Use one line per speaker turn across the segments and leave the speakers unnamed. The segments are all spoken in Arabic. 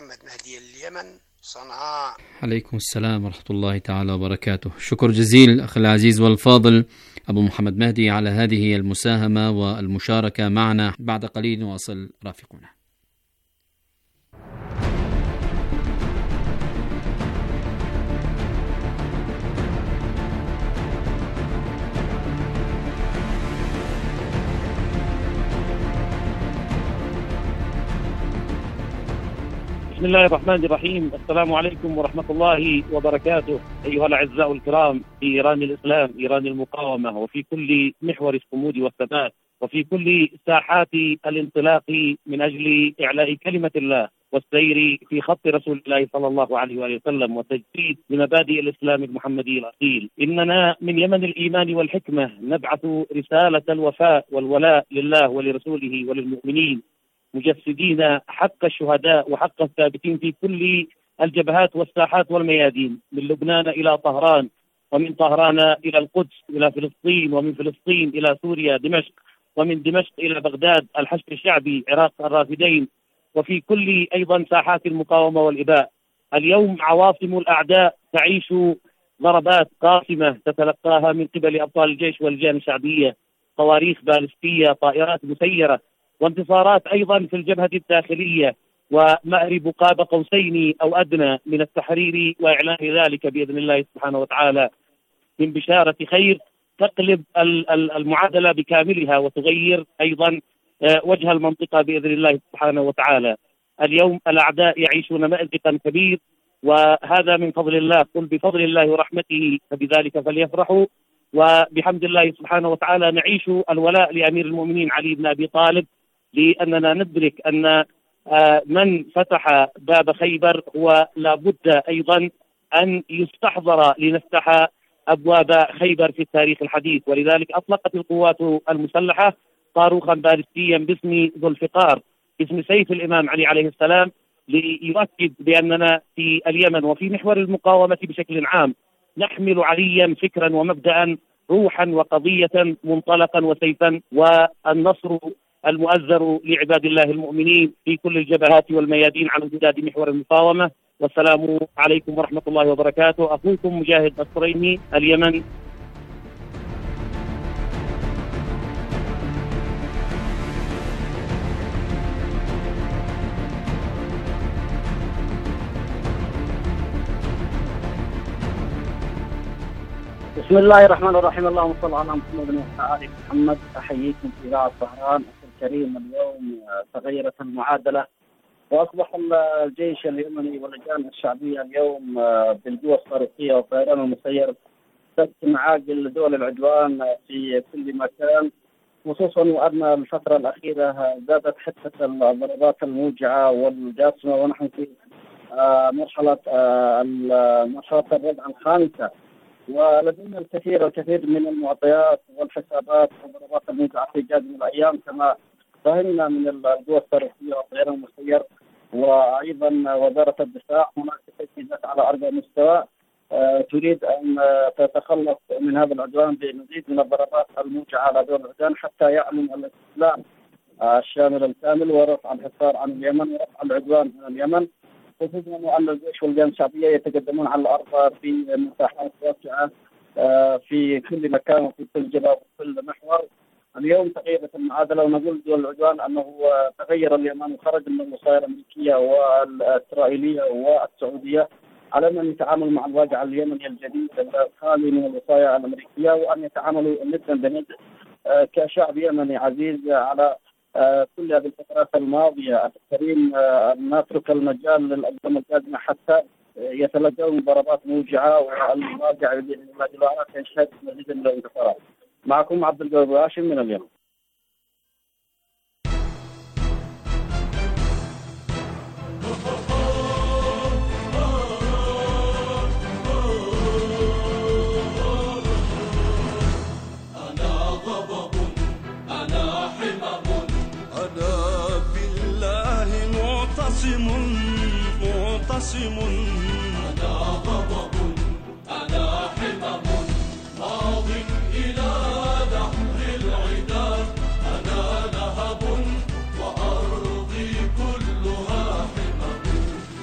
محمد مهدي اليمن، صنعاء.
عليكم السلام ورحمة الله تعالى وبركاته. شكر جزيل أخي العزيز والفاضل أبو محمد مهدي على هذه المساهمة والمشاركة معنا. بعد قليل نواصل رافقنا.
بسم الله الرحمن الرحيم. السلام عليكم ورحمة الله وبركاته. أيها الأعزاء الكرام في إيران الإسلام، إيران المقاومة، وفي كل محور الصمود والثبات، وفي كل ساحات الانطلاق من أجل إعلاء كلمة الله والسير في خط رسول الله صلى الله عليه وآله وسلم وتجديد لمبادئ الإسلام المحمدي الأصيل. إننا من يمن الإيمان والحكمة نبعث رسالة الوفاء والولاء لله ولرسوله وللمؤمنين، مجسدين حق الشهداء وحق الثابتين في كل الجبهات والساحات والميادين، من لبنان إلى طهران، ومن طهران إلى القدس، إلى فلسطين، ومن فلسطين إلى سوريا دمشق، ومن دمشق إلى بغداد الحشد الشعبي عراق الرافدين، وفي كل أيضا ساحات المقاومة والإباء. اليوم عواصم الأعداء تعيش ضربات قاسمة تتلقاها من قبل أبطال الجيش واللجان الشعبية، صواريخ باليستية، طائرات مسيرة، وانتصارات أيضا في الجبهة الداخلية، ومأرب قاب قوسين أو أدنى من التحرير وإعلان ذلك بإذن الله سبحانه وتعالى من بشارة خير تقلب المعادلة بكاملها وتغير أيضا وجه المنطقة بإذن الله سبحانه وتعالى. اليوم الأعداء يعيشون مأزقا كبير، وهذا من فضل الله. قل بفضل الله ورحمته فبذلك فليفرحوا. وبحمد الله سبحانه وتعالى نعيش الولاء لأمير المؤمنين علي بن أبي طالب، لأننا ندرك أن من فتح باب خيبر هو لابد أيضا أن يستحضر لنفتح أبواب خيبر في التاريخ الحديث. ولذلك أطلقت القوات المسلحة صاروخا باليستيا باسم ذو الفقار، اسم سيف الإمام علي عليه السلام، ليؤكد بأننا في اليمن وفي محور المقاومة بشكل عام نحمل عليا فكرا ومبدأ، روحا وقضية، منطلقا وسيفا، والنصر المؤزر لعباد الله المؤمنين في كل الجبهات والميادين على امتداد محور المقاومة. والسلام عليكم ورحمة الله وبركاته. أخوكم مجاهد نصريني، اليمن.
بسم الله الرحمن الرحيم. اللهم صل على محمد وعلى آل محمد. أحييكم في إذاعة طهران. أخي الكريم، اليوم تغيرت المعادلة، وأصبح الجيش اليمني واللجان الشعبية اليوم بالقوة الصاروخية والطيران المسير تقسم عاقل دول العدوان في كل مكان، خصوصا وأن الفترة الأخيرة زادت حتة الضربات الموجعة والجاسمة، ونحن في مرحلة الردع الخامسة، ولدينا الكثير من المعطيات والحسابات والضربات الموجعة في جاد من الأيام، كما فهمنا من القوى الصاروخية والطيران المسير. وأيضا وزارة الدفاع هناك تجهيزات على أربع مستوى تريد أن تتخلص من هذا العدوان بمزيد من الضربات الموجعة على دول العدوان، حتى يعلن الاستسلام الشامل الكامل ورفع الحصار عن اليمن ورفع العدوان عن اليمن، خصوصا وأن الجيش واللجان الشعبية يتقدمون على الأرض في مساحات واسعة في كل مكان وفي كل جبهة وفي كل محور. اليوم تغيرت المعادلة، ونقول دول العدوان أنه تغير اليمن وخرج من الوصايا الأمريكية والإسرائيلية والسعودية على أن يتعاملوا مع الواقع اليمني الجديد الخالي من الوصايا الأمريكية، وأن يتعاملوا ندا بند كشعب يمني عزيز على كل هذه الفترات الماضية. الكريم، نترك المجال للأنظمة القادمة حتى يتلقون ضربات موجعة، والواقع بإذن الله جل وعلا يشهد مزيد من الانتصارات. معكم عبد القادر هاشم من اليمن.
أنا غضب، أنا حمم، أنا بالله معتصم، أنا غضب، أنا حمم، ماض إلى دحر العدا، أنا لهب وأرضي كلها حمم،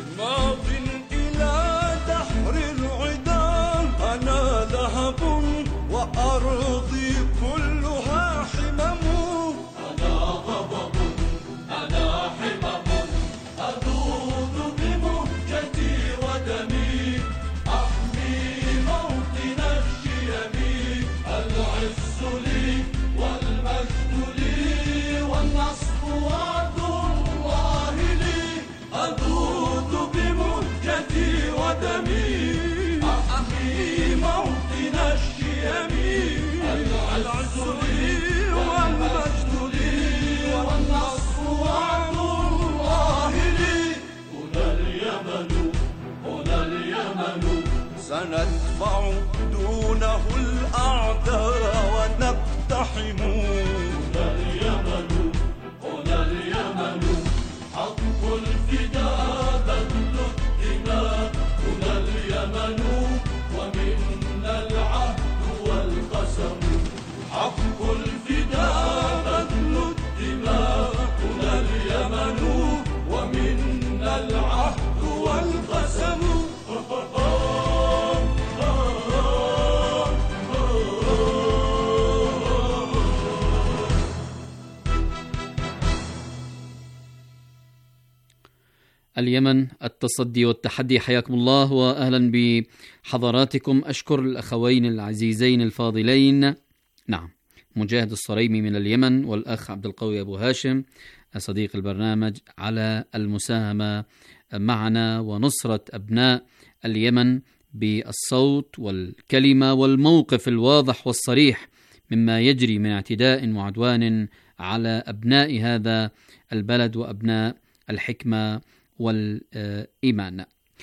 اليمن التصدي والتحدي. حياكم الله وأهلا بحضراتكم. أشكر الأخوين العزيزين الفاضلين، نعم، مجاهد الصريمي من اليمن والأخ عبد القوي أبو هاشم صديق البرنامج على المساهمة معنا ونصرة أبناء اليمن بالصوت والكلمة والموقف الواضح والصريح مما يجري من اعتداء وعدوان على أبناء هذا البلد وأبناء الحكمة والإيمان.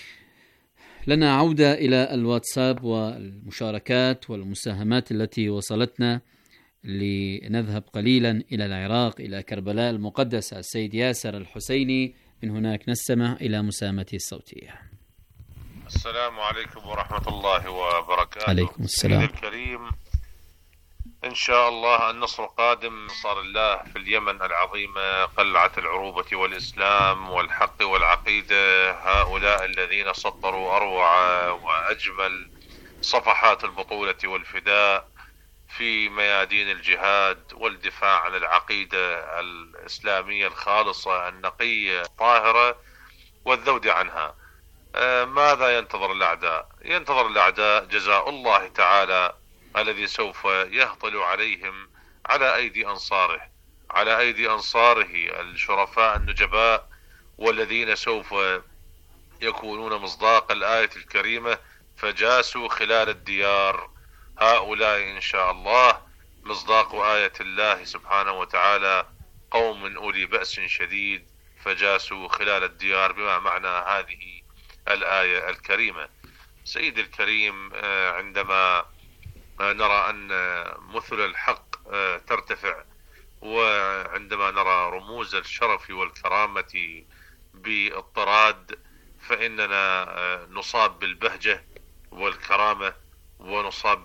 لنا عودة إلى الواتساب والمشاركات والمساهمات التي وصلتنا، لنذهب قليلا إلى العراق، إلى كربلاء المقدسة. السيد ياسر الحسيني من هناك نستمع إلى مساهمته الصوتية.
السلام عليكم ورحمة الله وبركاته.
عليكم السلام.
سيدي الكريم، إن شاء الله النصر قادم، نصر الله في اليمن العظيمة، قلعة العروبة والإسلام والحق والعقيدة، هؤلاء الذين سطروا أروع وأجمل صفحات البطولة والفداء في ميادين الجهاد والدفاع عن العقيدة الإسلامية الخالصة النقية الطاهرة والذود عنها. ماذا ينتظر الأعداء؟ ينتظر الأعداء جزاء الله تعالى الذي سوف يهطل عليهم على أيدي أنصاره، على أيدي أنصاره الشرفاء النجباء، والذين سوف يكونون مصداق الآية الكريمة: فجاسوا خلال الديار. هؤلاء إن شاء الله مصداق آية الله سبحانه وتعالى: قوم أولي بأس شديد فجاسوا خلال الديار، بما معنى هذه الآية الكريمة. سيد الكريم، عندما نرى أن مثل الحق ترتفع، وعندما نرى رموز الشرف والكرامة باضطراد، فإننا نصاب بالبهجة والكرامة، ونصاب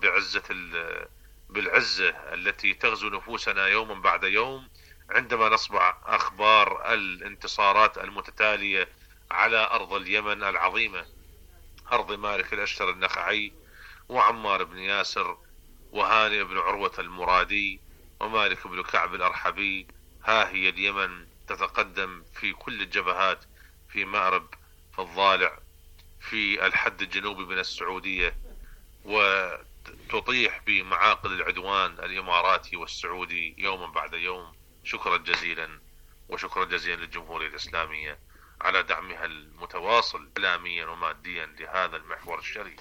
بالعزة التي تغزو نفوسنا يوما بعد يوم، عندما نسمع أخبار الانتصارات المتتالية على أرض اليمن العظيمة، أرض مالك الأشتر النخعي وعمار بن ياسر وهانئ بن عروة المرادي ومالك بن كعب الأرحبي. ها هي اليمن تتقدم في كل الجبهات، في مأرب، في الضالع، في الحد الجنوبي من السعودية، وتطيح بمعاقل العدوان الإماراتي والسعودي يوما بعد يوم. شكرا جزيلا، وشكرا جزيلا للجمهورية الإسلامية على دعمها المتواصل إعلاميا وماديا لهذا المحور الشريف.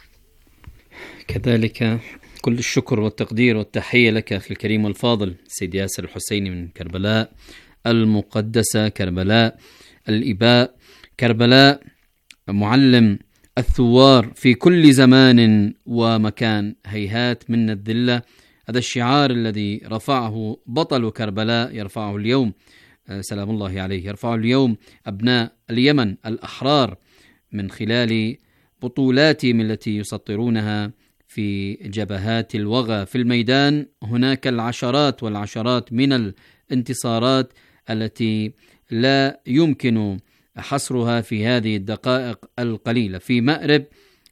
كذلك كل الشكر والتقدير والتحية لك أخي الكريم والفاضل سيد ياسر الحسيني من كربلاء المقدسة، كربلاء الإباء، كربلاء معلم الثوار في كل زمان ومكان. هيهات من الذلة، هذا الشعار الذي رفعه بطل كربلاء يرفعه اليوم سلام الله عليه، يرفعه اليوم أبناء اليمن الأحرار من خلال بطولاتهم التي يسطرونها في جبهات الوغى في الميدان. هناك العشرات والعشرات من الانتصارات التي لا يمكن حصرها في هذه الدقائق القليلة. في مأرب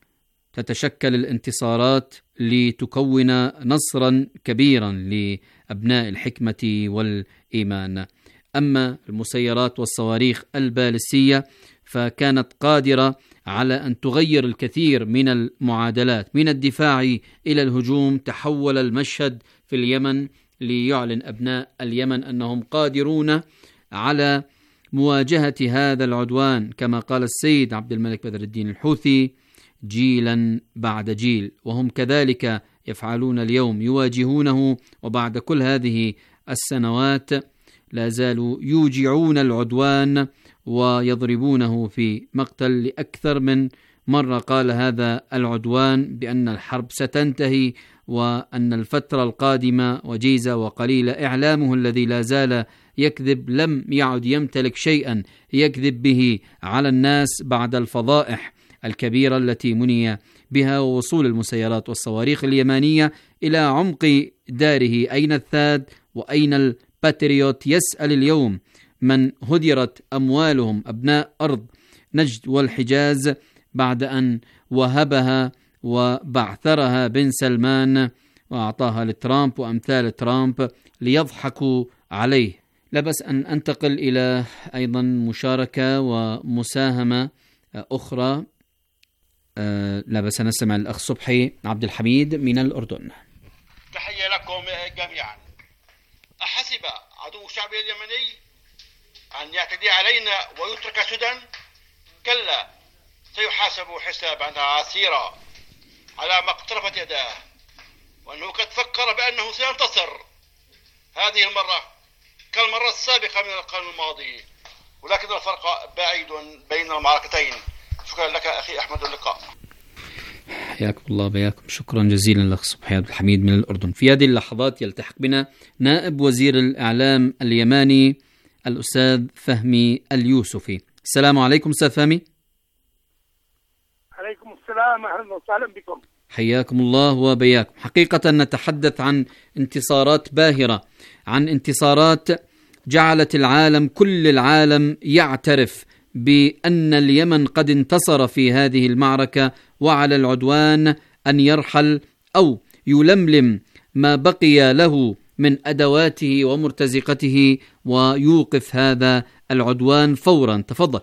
تتشكل الانتصارات لتكون نصرا كبيرا لأبناء الحكمة والإيمان. أما المسيرات والصواريخ البالستية فكانت قادرة على أن تغير الكثير من المعادلات، من الدفاع إلى الهجوم. تحول المشهد في اليمن ليعلن أبناء اليمن أنهم قادرون على مواجهة هذا العدوان، كما قال السيد عبد الملك بدر الدين الحوثي: جيلا بعد جيل. وهم كذلك يفعلون اليوم، يواجهونه، وبعد كل هذه السنوات لا زالوا يوجعون العدوان ويضربونه في مقتل. لأكثر من مرة قال هذا العدوان بأن الحرب ستنتهي وأن الفترة القادمة وجيزة وقليلة. إعلامه الذي لا زال يكذب لم يعد يمتلك شيئا يكذب به على الناس بعد الفضائح الكبيرة التي مني بها، ووصول المسيرات والصواريخ اليمانية إلى عمق داره. أين الثاد وأين الباتريوت؟ يسأل اليوم من هدرت أموالهم، أبناء أرض نجد والحجاز، بعد أن وهبها وبعثرها بن سلمان وأعطاها لترامب وأمثال ترامب ليضحكوا عليه، لا بأس أن أنتقل إلى أيضا مشاركة ومساهمة أخرى. لا بأس نستمع الأخ صبحي عبد الحميد من الأردن.
تحية لكم جميعا. أحسب عدو الشعب اليمني أن يعتدي علينا ويترك سدى؟ كلا، سيحاسب حسابا عسيرا على ما اقترفت يداه، وأنه قد فكر بأنه سينتصر هذه المرة كالمرة السابقة من القرن الماضي، ولكن الفرق بعيد بين المعركتين. شكرا لك أخي أحمد، اللقاء.
حياكم الله بياكم. شكرا جزيلا لك صبحي عبد الحميد من الأردن. في هذه اللحظات يلتحق بنا نائب وزير الإعلام اليماني الأستاذ فهمي اليوسفي. السلام عليكم أستاذ فهمي.
عليكم السلام، أهلا وسهلا بكم.
حياكم الله وبياكم. حقيقة نتحدث عن انتصارات باهرة، عن انتصارات جعلت العالم، كل العالم يعترف بأن اليمن قد انتصر في هذه المعركة، وعلى العدوان أن يرحل أو يلملم ما بقي له من أدواته ومرتزقته ويوقف هذا العدوان فورا. تفضل.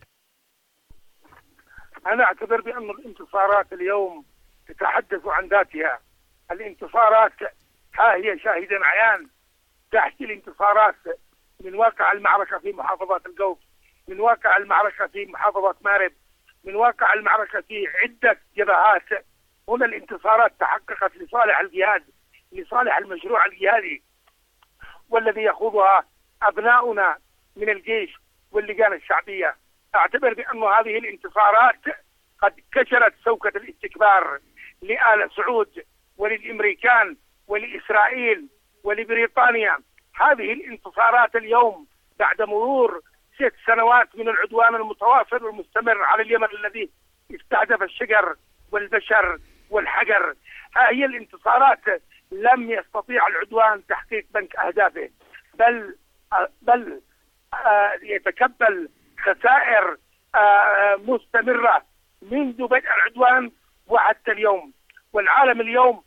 أنا أعتبر بأن الانتصارات اليوم تتحدث عن ذاتها. الانتصارات ها هي شاهدا عيان. تحكي الانتصارات من واقع المعركة في محافظات الجوف، من واقع المعركة في محافظة مارب، من واقع المعركة في عدة جبهات. هنا الانتصارات تحققت لصالح الجهاد، لصالح المشروع الجهادي، والذي يخوضها أبناؤنا من الجيش واللجان الشعبية. أعتبر بأن هذه الانتصارات قد كسرت سوكة الاستكبار لآل سعود وللأمريكان ولإسرائيل ولبريطانيا. هذه الانتصارات اليوم بعد مرور 6 سنوات من العدوان المتواصل والمستمر على اليمن الذي استهدف الشجر والبشر والحجر. ها هي الانتصارات. لم يستطيع العدوان تحقيق بنك أهدافه، بل يتكبل خسائر مستمرة منذ بدء العدوان وحتى اليوم. والعالم اليوم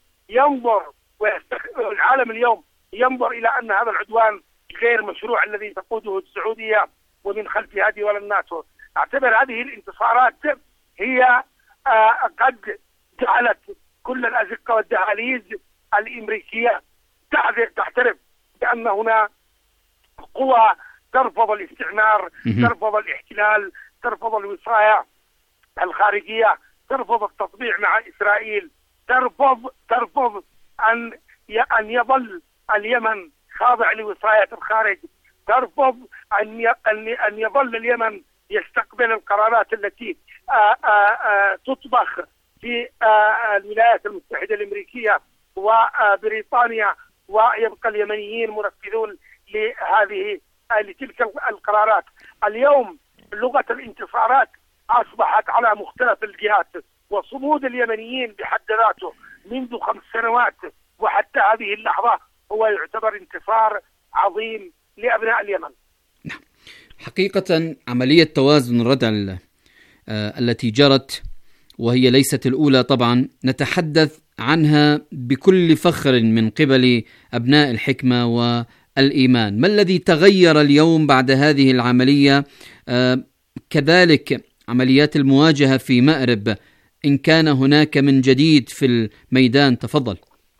ينظر إلى أن هذا العدوان غير مشروع الذي تقوده السعودية ومن خلفها دول الناتو. أعتبر هذه الانتصارات هي قد جعلت كل الأزقة والدهاليز الأمريكية تعترف بأن هنا قوى ترفض الاستعمار، ترفض الاحتلال، ترفض الوصاية الخارجية، ترفض التطبيع مع إسرائيل، ترفض أن يظل اليمن خاضع لوصاية الخارج، ترفض أن يظل اليمن يستقبل القرارات التي تطبخ في الولايات المتحدة الأمريكية وبريطانيا، ويبقى اليمنيين منفذون لتلك القرارات. اليوم لغة الانتصارات أصبحت على مختلف الجهات، وصمود اليمنيين بحد ذاته منذ 5 سنوات وحتى هذه اللحظة هو يعتبر انتصار عظيم لأبناء اليمن.
حقيقة عملية توازن الردع التي جرت، وهي ليست الأولى طبعا، نتحدث عنها بكل فخر من قبل أبناء الحكمة والإيمان. ما الذي تغير اليوم بعد هذه العملية؟ كذلك عمليات المواجهة في مأرب، إن كان هناك من جديد في الميدان. تفضل.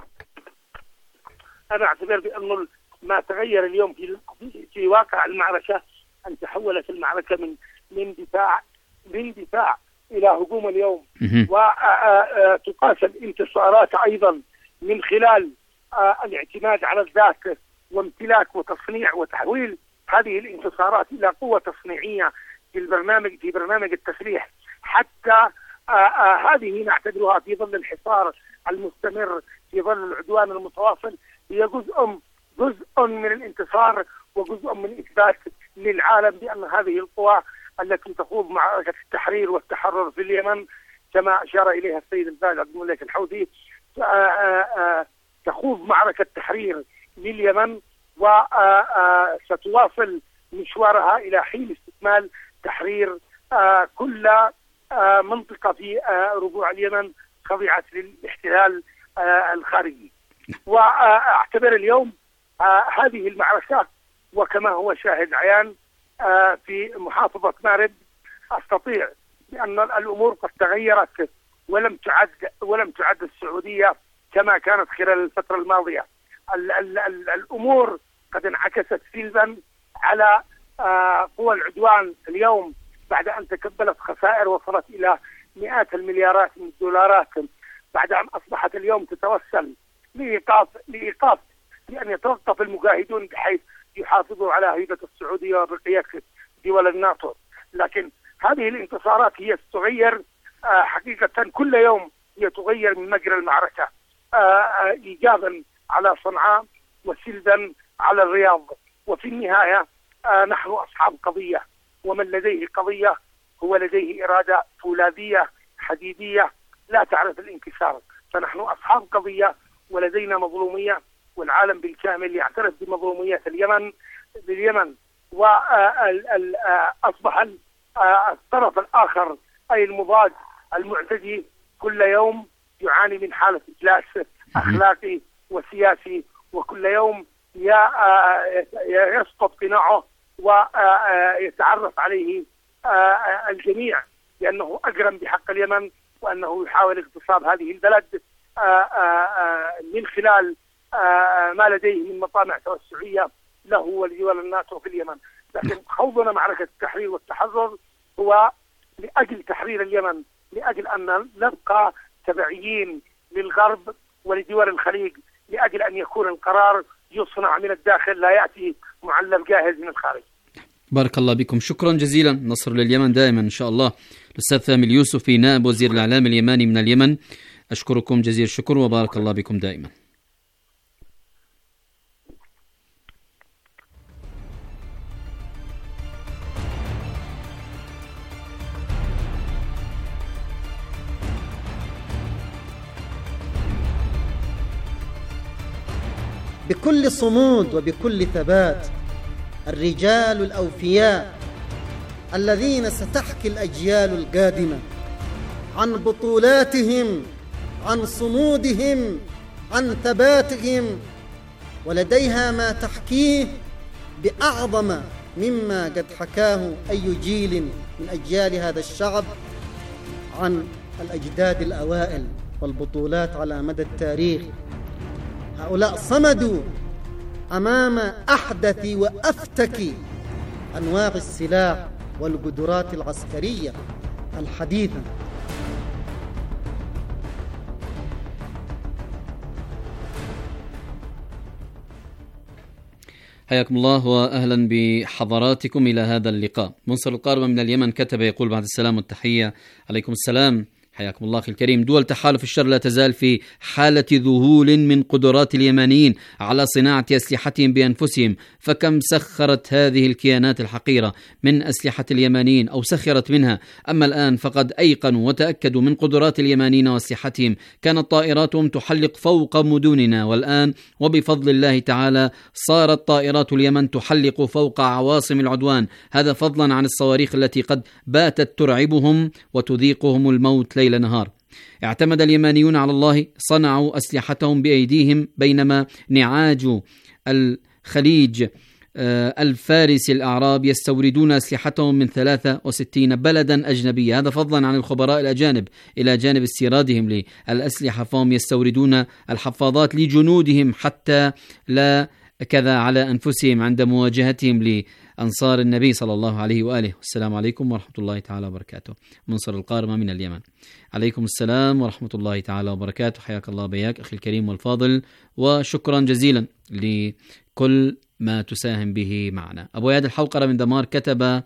أنا أعتبر بأن ما تغير اليوم في واقع المعركة أن تحولت المعركة من دفاع إلى هجوم اليوم، وتقاس الانتصارات أيضا من خلال الاعتماد على الذات وامتلاك وتصنيع وتحويل هذه الانتصارات إلى قوة تصنيعية في برنامج التسليح. حتى هذه نعتبرها في ظل الحصار المستمر، في ظل العدوان المتواصل، هي جزء من الانتصار وجزء من إثبات للعالم بأن هذه القوى التي تخوض معركة التحرير والتحرر في اليمن، كما أشار إليها السيد الفاعل عبد الملك الحوثي، تخوض معركة تحرير لليمن، وستواصل مشوارها إلى حين استكمال تحرير كل منطقة في ربوع اليمن خضعت للاحتلال الخارجي. وأعتبر اليوم هذه المعركة وكما هو شاهد عيان في محافظة مأرب، أستطيع بأن الأمور قد تغيرت ولم تعد السعودية كما كانت خلال الفترة الماضية. الأمور قد انعكست سلبا على قوى العدوان اليوم بعد أن تكبلت خسائر وصلت إلى مئات المليارات من الدولارات، بعد أن أصبحت اليوم تتوسل لإيقاف لأن يتوقف المجاهدون بحيث يحافظوا على هيبة السعودية وبقية دول الناتو. لكن هذه الانتصارات هي تغير حقيقة كل يوم، هي تغير من مجرى المعركة إيجابا على صنعاء وسلبا على الرياض. وفي النهاية نحن أصحاب قضية، ومن لديه قضية هو لديه إرادة فولاذية حديدية لا تعرف الانكسار. فنحن أصحاب قضية ولدينا مظلومية، والعالم بالكامل يعترف بمظلومية اليمن وأصبح الطرف الآخر أي المضاد المعتدي كل يوم يعاني من حالة إفلاس أخلاقي وسياسي، وكل يوم يسقط قناعه ويتعرف عليه الجميع لأنه أجرم بحق اليمن، وأنه يحاول اغتصاب هذه البلد من خلال ما لديه من مطامع توسعية له ولدول الناتو في اليمن. لكن خوضنا معركة التحرير والتحرر هو لأجل تحرير اليمن، لأجل أن نبقى تبعيين للغرب ولدول الخليج، لأجل أن يكون القرار يصنع من الداخل لا يأتي معلب جاهز من الخارج.
بارك الله بكم، شكرا جزيلا. نصر لليمن دائما إن شاء الله. الأستاذ ثامي اليوسفي نائب وزير الإعلام اليماني من اليمن، أشكركم جزيل الشكر وبارك الله بكم دائما.
بكل صمود وبكل ثبات الرجال الأوفياء الذين ستحكي الأجيال القادمة عن بطولاتهم، عن صمودهم، عن ثباتهم، ولديها ما تحكيه بأعظم مما قد حكاه أي جيل من أجيال هذا الشعب عن الأجداد الأوائل والبطولات على مدى التاريخ. هؤلاء صمدوا أمام أحدث وأفتك أنواع السلاح والقدرات العسكرية الحديثة.
حياكم الله وأهلا بحضراتكم إلى هذا اللقاء. منصر القارمة من اليمن كتب يقول بعد السلام والتحية. عليكم السلام، حياكم الله أخي الكريم. دول تحالف الشر لا تزال في حالة ذهول من قدرات اليمنيين على صناعة أسلحتهم بأنفسهم، فكم سخرت هذه الكيانات الحقيرة من أسلحة اليمنيين أو سخرت منها. أما الآن فقد أيقنوا وتأكدوا من قدرات اليمنيين وأسلحتهم. كانت طائراتهم تحلق فوق مدننا، والآن وبفضل الله تعالى صارت طائرات اليمن تحلق فوق عواصم العدوان، هذا فضلا عن الصواريخ التي قد باتت ترعبهم وتذيقهم الموت ليل نهار. اعتمد اليمانيون على الله، صنعوا أسلحتهم بأيديهم، بينما نعاج الخليج الفارس الأعراب يستوردون أسلحتهم من 63 بلدا أجنبية، هذا فضلا عن الخبراء الأجانب. إلى جانب استيرادهم للأسلحة فهم يستوردون الحفاظات لجنودهم حتى لا كذا على أنفسهم عند مواجهتهم لأنصار النبي صلى الله عليه وآله. السلام عليكم ورحمة الله تعالى وبركاته. منصر القارمة من اليمن. عليكم السلام ورحمة الله تعالى وبركاته. حياك الله بياك أخي الكريم والفاضل، وشكرا جزيلا لكل ما تساهم به معنا. أبو ياد الحوقرة من دمار كتب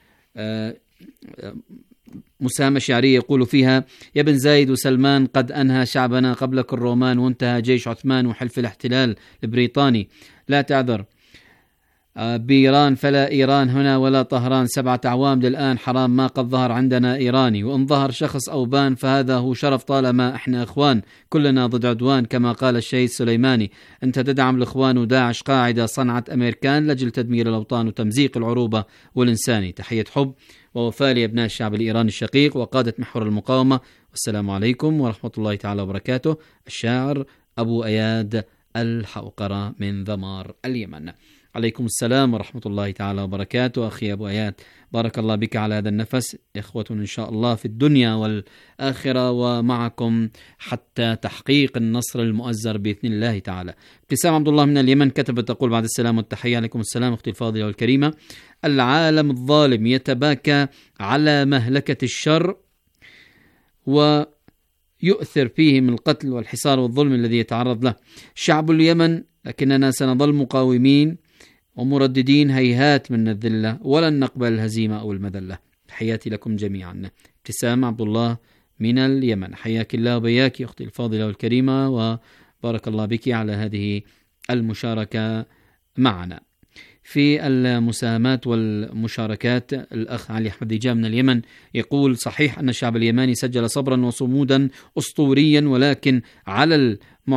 مساهمة شعرية يقول فيها: يا بن زايد وسلمان، قد أنهى شعبنا قبلك الرومان، وانتهى جيش عثمان وحلف الاحتلال البريطاني. لا تعذر بإيران، فلا إيران هنا ولا طهران. 7 أعوام للآن حرام ما قد ظهر عندنا إيراني، وإن ظهر شخص أو بان فهذا هو شرف، طالما إحنا إخوان كلنا ضد عدوان كما قال الشهيد سليماني. أنت تدعم الإخوان وداعش قاعدة صنعت أمريكان لأجل تدمير الأوطان وتمزيق العروبة والإنساني. تحية حب ووفاء لأبناء الشعب الإيراني الشقيق وقادة محور المقاومة، والسلام عليكم ورحمة الله تعالى وبركاته. الشاعر أبو أياد الحوقرة من ذمار اليمن. عليكم السلام ورحمة الله تعالى وبركاته. أخي أبو آيات، بارك الله بك على هذا النفس. إخوة إن شاء الله في الدنيا والآخرة ومعكم حتى تحقيق النصر المؤزر بإذن الله تعالى. ابتسام عبد الله من اليمن كتبت تقول: بعد السلام والتحية. عليكم السلام أختي الفاضلة والكريمة. العالم الظالم يتباكى على مهلكة الشر ويؤثر فيه من القتل والحصار والظلم الذي يتعرض له شعب اليمن، لكننا سنظل مقاومين ومرددين، هيهات من الذلة ولن نقبل الهزيمة أو المذلة. حياتي لكم جميعا. ابتسام عبد الله من اليمن، حياك الله وبياك أختي الفاضلة والكريمة، وبارك الله بك على هذه المشاركة معنا. في المساهمات والمشاركات الأخ علي أحمد ديجان من اليمن يقول: صحيح أن الشعب اليماني سجل صبرا وصمودا أسطوريا، ولكن على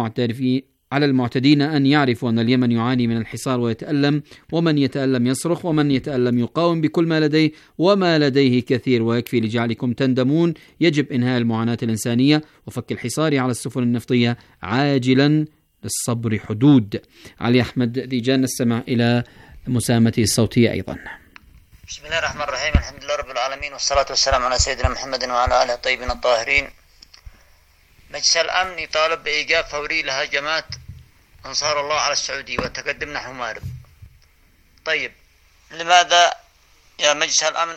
المعتدين أن يعرفوا أن اليمن يعاني من الحصار ويتألم، ومن يتألم يصرخ، ومن يتألم يقاوم بكل ما لديه، وما لديه كثير ويكفي لجعلكم تندمون. يجب إنهاء المعاناة الإنسانية وفك الحصار على السفن النفطية عاجلا، للصبر حدود. علي أحمد ديجان، نستمع إلى مساهمته الصوتية أيضا.
بسم الله الرحمن الرحيم، الحمد لله رب العالمين، والصلاة والسلام على سيدنا محمد وعلى آله الطيبين الطاهرين. مجلس الأمن يطالب بإيقاف فوري لهجمات أنصار الله على السعودية والتقدم نحو مأرب. طيب، لماذا يا مجلس الأمن؟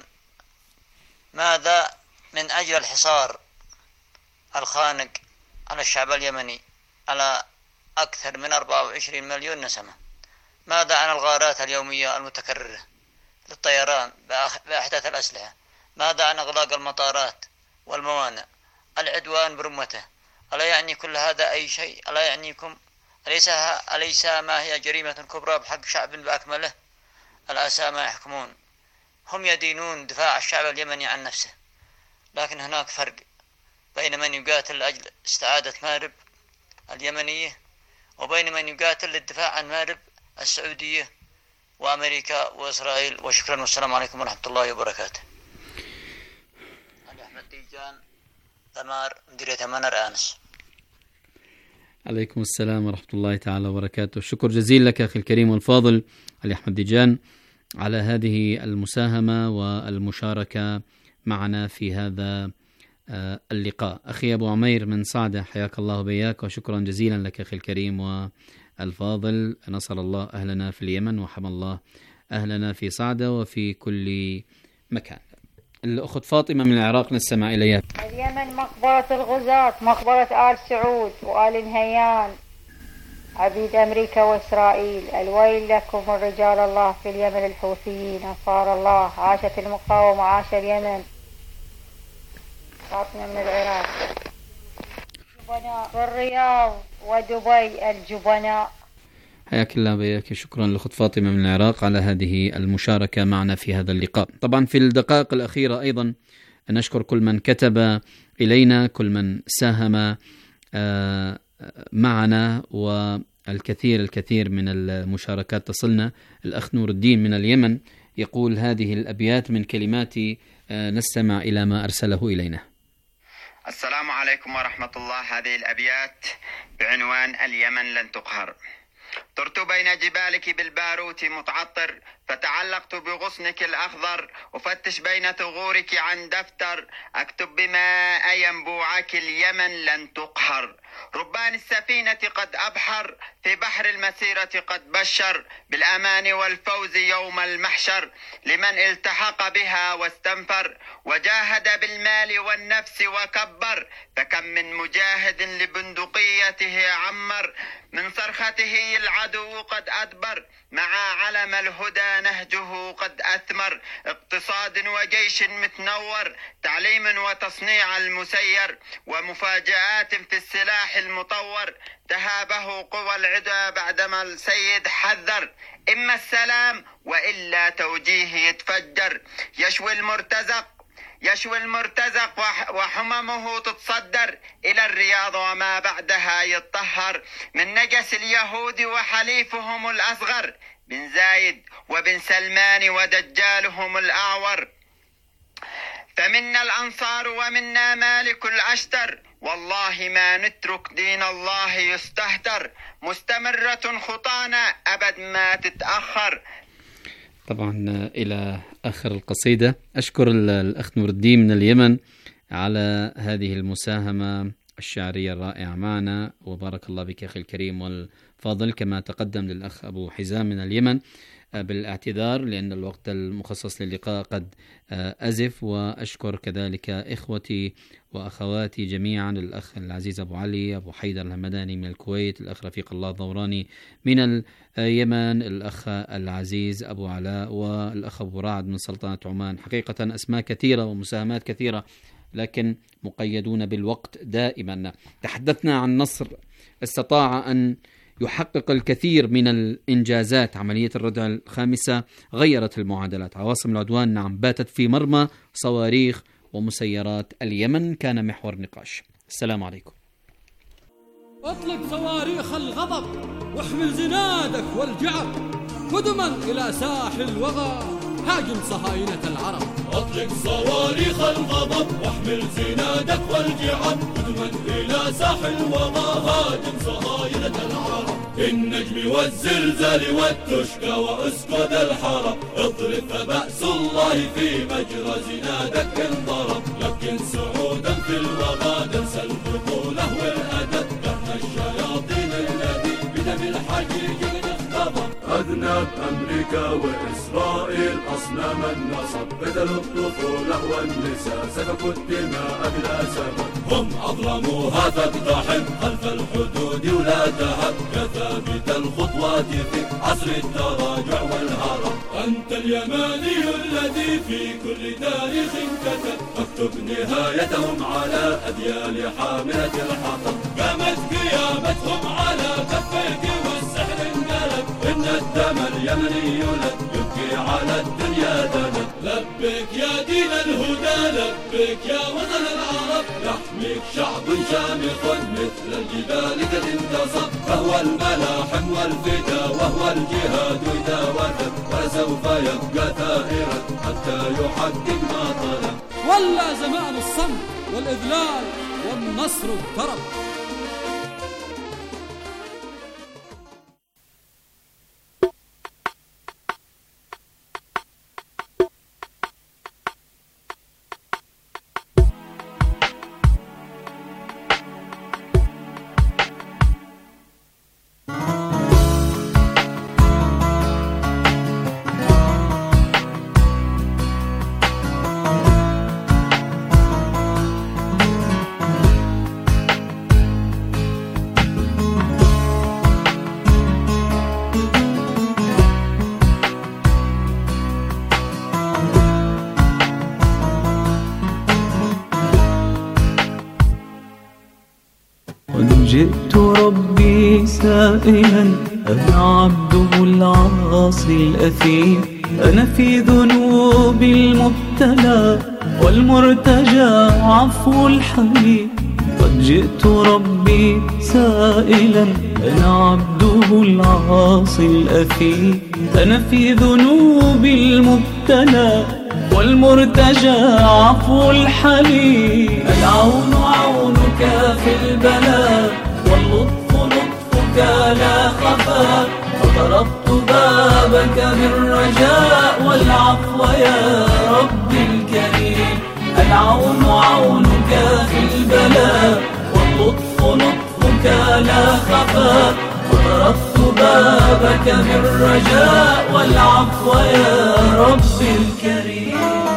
ماذا من أجل الحصار الخانق على الشعب اليمني على أكثر من 24 مليون نسمة؟ ماذا عن الغارات اليومية المتكررة للطيران بأحداث الأسلحة؟ ماذا عن إغلاق المطارات والموانئ؟ العدوان برمته، ألا يعني كل هذا أي شيء؟ ألا يعنيكم؟ أليس ما هي جريمة كبرى بحق شعب بأكمله؟ الأسامى يحكمون، هم يدينون دفاع الشعب اليمني عن نفسه، لكن هناك فرق بين من يقاتل لأجل استعادة مأرب اليمنية وبين من يقاتل للدفاع عن مأرب السعودية وأمريكا وإسرائيل. وشكرا، والسلام عليكم ورحمة الله وبركاته. علي أحمد ديجان، ثمار، مديرية منر آنس.
عليكم السلام ورحمة الله تعالى وبركاته. شكر جزيل لك أخي الكريم والفاضل علي أحمد ديجان على هذه المساهمة والمشاركة معنا في هذا اللقاء. أخي أبو عمير من صعدة، حياك الله بياك، وشكرا جزيلا لك أخي الكريم والفاضل. نصر الله أهلنا في اليمن، وحمى الله أهلنا في صعدة وفي كل مكان. الأخت فاطمة من العراق، نستمع إليها.
اليمن مقبرة الغزاة، مقبرة آل سعود وآل نهيان، عبيد أمريكا وإسرائيل. الويل لكم الرجال الله في اليمن الحوثيين، أنصار الله. عاشت المقاومة، عاش اليمن. فاطمة من العراق. جبناء في الرياض ودبي الجبناء.
حياك الله بياك. شكرا لأخت فاطمة من العراق على هذه المشاركة معنا في هذا اللقاء. طبعا في الدقائق الأخيرة أيضا نشكر كل من كتب إلينا، كل من ساهم معنا، والكثير من المشاركات تصلنا. الأخ نور الدين من اليمن يقول هذه الأبيات من كلماتي، نستمع إلى ما أرسله إلينا.
السلام عليكم ورحمة الله. هذه الأبيات بعنوان اليمن لن تقهر. طرت بين جبالك بالباروت متعطر، فتعلقت بغصنك الأخضر، أفتش بين ثغورك عن دفتر، أكتب بماء ينبوعك اليمن لن تقهر. ربان السفينة قد أبحر، في بحر المسيرة قد بشر، بالأمان والفوز يوم المحشر، لمن التحق بها واستنفر، وجاهد بالمال والنفس وكبر، فكم من مجاهد لبندقيته عمر، من صرخته العدو قد أدبر، مع علم الهدى نهجه قد أثمر، اقتصاد وجيش متنور، تعليم وتصنيع المسير، ومفاجآت في السلاح المطور، تهابه قوى العدا بعدما السيد حذر، إما السلام وإلا توجيه يتفجر، يشوي المرتزق وحممه تتصدر، إلى الرياض وما بعدها يتطهر، من نجس اليهود وحليفهم الأصغر، بن زايد وبن سلمان ودجالهم الأعور، فمنا الأنصار ومنا مالك الأشتر، والله ما نترك دين الله يستهتر، مستمرة خطانا أبد ما تتأخر.
طبعا إلى آخر القصيدة. أشكر الأخ نور الدين من اليمن على هذه المساهمة الشعرية الرائعة معنا، وبارك الله بك أخي الكريم والفاضل. كما تقدم للأخ أبو حزام من اليمن بالاعتذار لأن الوقت المخصص للقاء قد أزف. وأشكر كذلك إخوتي وأخواتي جميعا، الأخ العزيز أبو علي، أبو حيدر الهمداني من الكويت، الأخ رفيق الله الضوراني من اليمن، الأخ العزيز أبو علاء، والأخ أبو رعد من سلطنة عمان. حقيقة أسماء كثيرة ومساهمات كثيرة، لكن مقيدون بالوقت دائما. تحدثنا عن نصر استطاع أن يحقق الكثير من الإنجازات. عملية الردع الخامسة غيرت المعادلات. عواصم العدوان نعم باتت في مرمى صواريخ ومسيرات اليمن، كان محور نقاش. السلام عليكم.
اطلق صواريخ الغضب واحمل زنادك والجعب قدما إلى ساحل الوغى هاجم صهاينة العرب.
اطلق صواريخ الغضب واحمل زنادك والجعب قدما إلى ساحل الوغى هاجم صهاينة العرب. النجم والزلزال والتشكى واسكد الحرب اضرب فبأس الله في مجرى زنادك انضرب. لكن سعودا في الوغى درس البطولة والأدب قرن الشياطين الذي بدم الحجيج اختضب. أذنب أمريكا وإسرائيل أصنام النصب قتلوا الطفولة والنساء سفكوا الدماء بلا سبب. هم أظلموها تقتحم خلف الحدود ولا تهب كثابت الخطوات في عصر التراجع والهرب. أنت اليماني الذي في كل تاريخ كتب اكتب نهايتهم على أديال حاملة الحطب. قامت قيامتهم على كفيك والسحر انقلب. إن الدم اليمني يولد يبكي على الدنيا دنب. لبك يا دين الهدى لبك يا وطن العرب يحميك شعب شامخ مثل الجبال قد انتصب. فهو الملاحم والفدا وهو الجهاد إذا وثب وسوف يبقى ثائرا حتى يحقق ما طلب.
ولا زمان الصمت والإذلال والنصر اقترب.
جئت ربي سائلا أنا عبده العاصي الأثيم. أنا في ذنوب المبتلى والمرتجى عفو الحليم. قد جئت ربي سائلا أنا عبده العاصي الأثيم. أنا في ذنوب المبتلى والمرتجى عفو الحليم. العون عونك في البلاء واللطف لطفك لا خفا. فطرقت بابك بالرجاء والعفو يا ربي الكريم. العون عونك في البلاء واللطف لطفك لا خفا. فطرقت بابك بالرجاء والعفو يا ربي الكريم.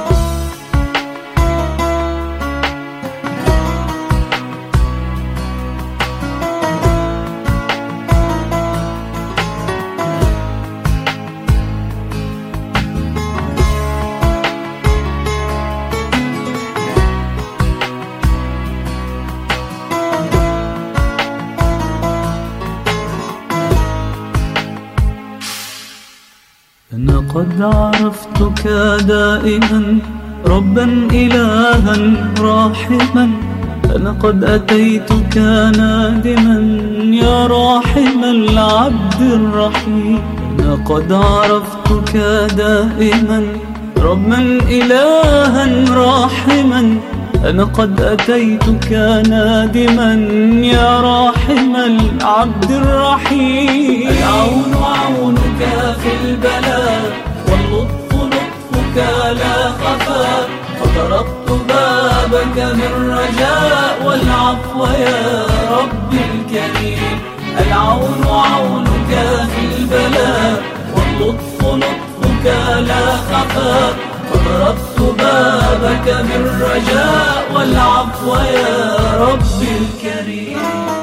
قد عرفتك دائما ربا إلها راحما. أنا قد أتيتك نادما يا راحم العبد الرحيم. أنا قد عرفتك دائما ربا إلها راحما أنا قد أتيتك نادما يا راحم العبد الرحيم. العون عونك في البلاء واللطف لطفك لا خفاء وطرقت بابك بالرجاء والعفو يا رب الكريم. العون عونك في البلاء واللطف لطفك لا خفاء وضربت بابك بالرجاء والعفو يا رب الكريم.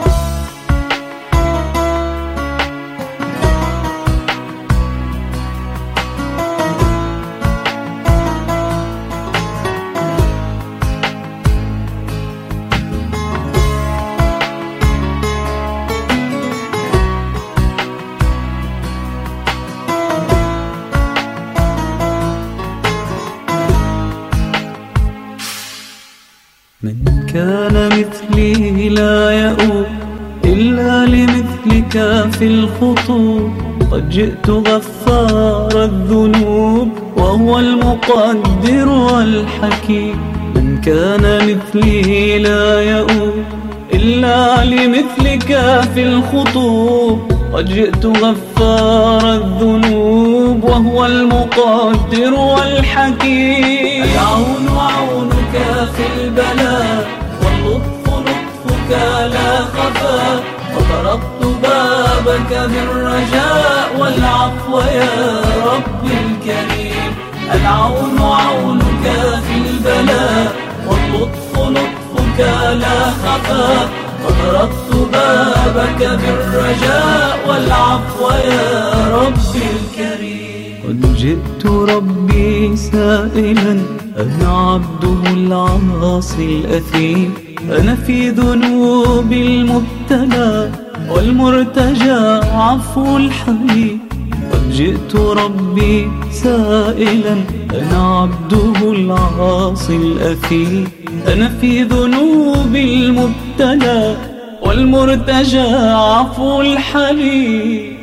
من كان مثلي لا يؤوب إلا لمثلك في الخطوب. قد جئت غفار الذنوب وهو المقدر والحكيم. من كان مثلي لا يؤوب إلا لمثلك في الخطوب. قد جئت غفار الذنوب وهو المقدر والحكيم. العون عونك في البلاء واللطف لطفك لا خفاء وطرقت بابك بالرجاء والعفو يا رب الكريم. العون عونك في البلاء واللطف لطفك لا خفاء وطرقت بابك بالرجاء والعفو يا رب الكريم. قد جئت ربي سائلا أنا عبده العاصي الأثيم. أنا في ذنوب المبتلى والمرتجى عفو الحليم. قد جئت ربي سائلا أنا عبده العاصي الأثيم. أنا في ذنوب المبتلى والمرتجى عفو الحليم.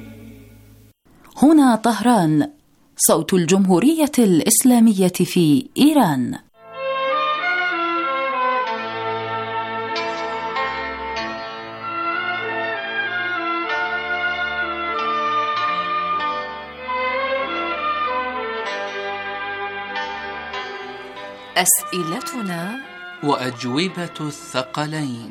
هنا طهران، صوت الجمهورية الإسلامية في إيران.
أسئلتنا وأجوبة الثقلين.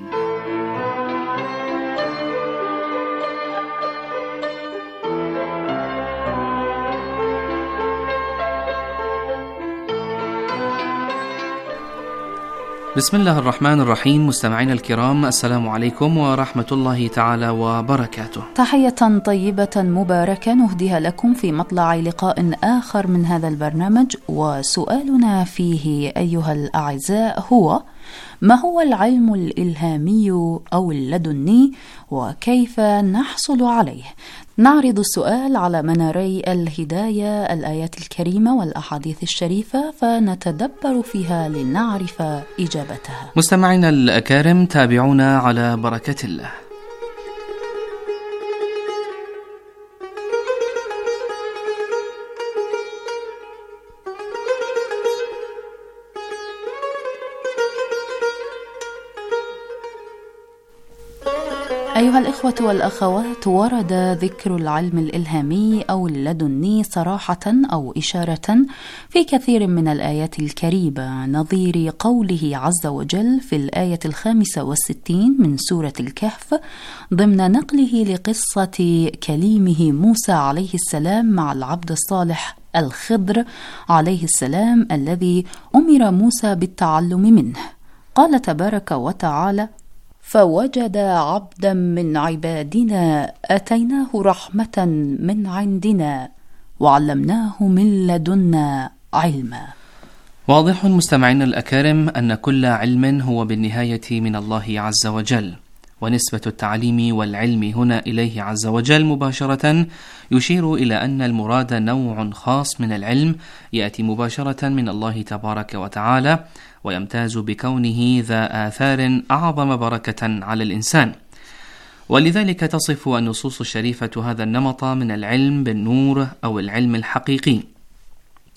بسم الله الرحمن الرحيم. مستمعينا الكرام، السلام عليكم ورحمة الله تعالى وبركاته.
تحية طيبة مباركة نهديها لكم في مطلع لقاء آخر من هذا البرنامج، وسؤالنا فيه أيها الأعزاء هو: ما هو العلم الإلهامي أو اللدني وكيف نحصل عليه؟ نعرض السؤال على مناري الهداية، الآيات الكريمة والأحاديث الشريفة، فنتدبر فيها لنعرف إجابتها.
مستمعينا الأكارم، تابعونا على بركة الله.
أيها الإخوة والأخوات، ورد ذكر العلم الإلهامي أو اللدني صراحة أو إشارة في كثير من الآيات الكريمة، نظير قوله عز وجل في الآية 65 من سورة الكهف ضمن نقله لقصة كليمه موسى عليه السلام مع العبد الصالح الخضر عليه السلام الذي أمر موسى بالتعلم منه. قال تبارك وتعالى: فوجد عبدا من عبادنا آتيناه رحمة من عندنا وعلمناه من لدنا علما.
واضح مستمعينا الأكارم أن كل علم هو بالنهاية من الله عز وجل، ونسبة التعليم والعلم هنا إليه عز وجل مباشرة يشير إلى أن المراد نوع خاص من العلم يأتي مباشرة من الله تبارك وتعالى، ويمتاز بكونه ذا آثار أعظم بركة على الإنسان. ولذلك تصف النصوص الشريفة هذا النمط من العلم بالنور أو العلم الحقيقي.